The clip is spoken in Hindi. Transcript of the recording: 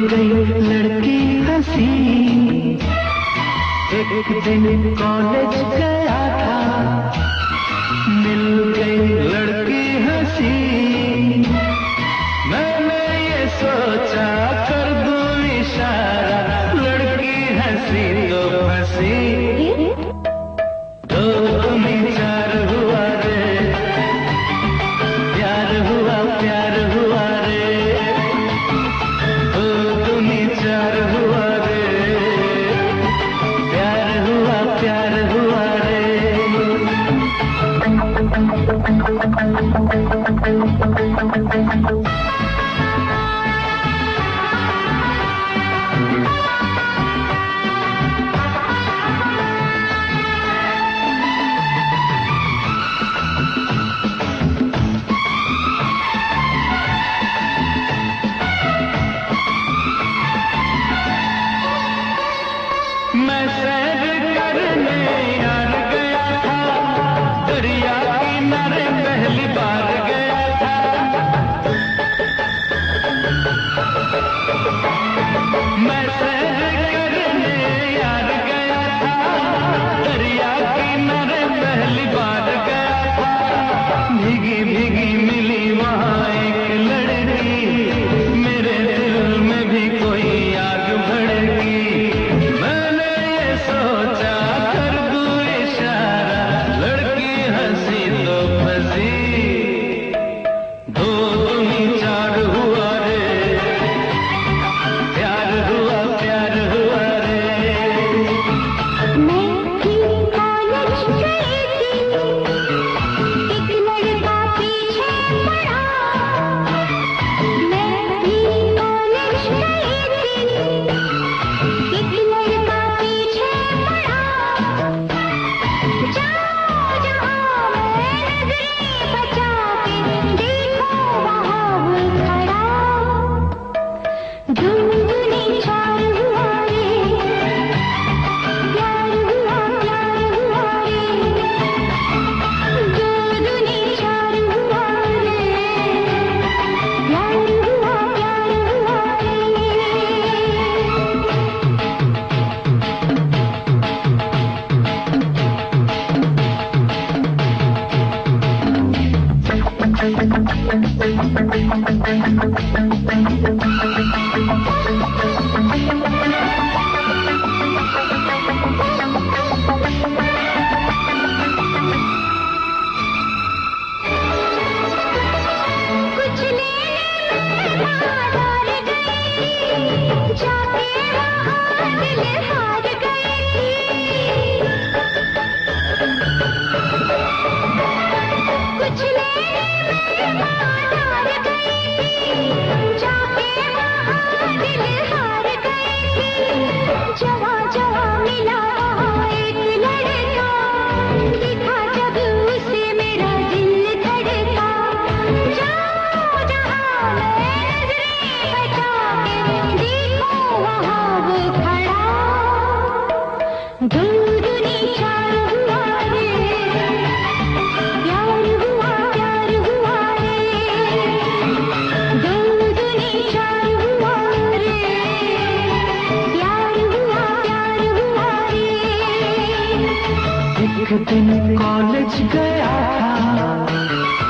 गई लड़की हंसी। एक दिन कॉलेज गया था, मिल गई लड़की हंसी। मैंने ये सोचा कर दूं इशारा, लड़की हंसी तो हंसी। दो तुम्हें चार हुआ रे, प्यार हुआ प्यार हुआ रे। दो तुम्हें चार हुआ रे, प्यार हुआ प्यार हुआ रे। मैं सैर करने यार गया था, दरिया किनारे पहली बार गया था। मैं सैर करने यार गया था, दरिया किनारे पहली बार गया था। भीगी भीगी मिली वहाँ एक लड़की, मेरे दिल में भी कोई आग भड़की। सोचा कर दूं इशारा, लड़की हंसी तो फंसी। दो तुम्हीं चार हुआ रे, प्यार हुआ प्यार हुआ रे। मैं भी कॉलेज गई थी, एक लड़का पीछे पड़ा। मैं भी कॉलेज गई थी, एक लड़का पीछे पड़ा। जाओ जहाँ मैं नजरें बचा के, देखो वहाँ वो खड़ा। धुंधली चार हुआ रे, प्यार हुआ रे। धुंधली चार हुआ रे, प्यार हुआ कुछ लेने बाजार गई, जाके वहाँ दिल हार गई। कुछ लेने बाजार गई, जाके वहाँ दिल हार गई। जहाँ जहाँ मिला वहाँ एक लड़का, दिखा जब उसे मेरा दिल धड़का। जाओ जहाँ मैं नजरें बचा के, देखो वहाँ वो खड़ा। धुंधली चार हुआ रे, प्यार हुआ रे। धुंधली चार हुआ रे, प्यार हुआ रे। एक दिन कॉलेज गया था,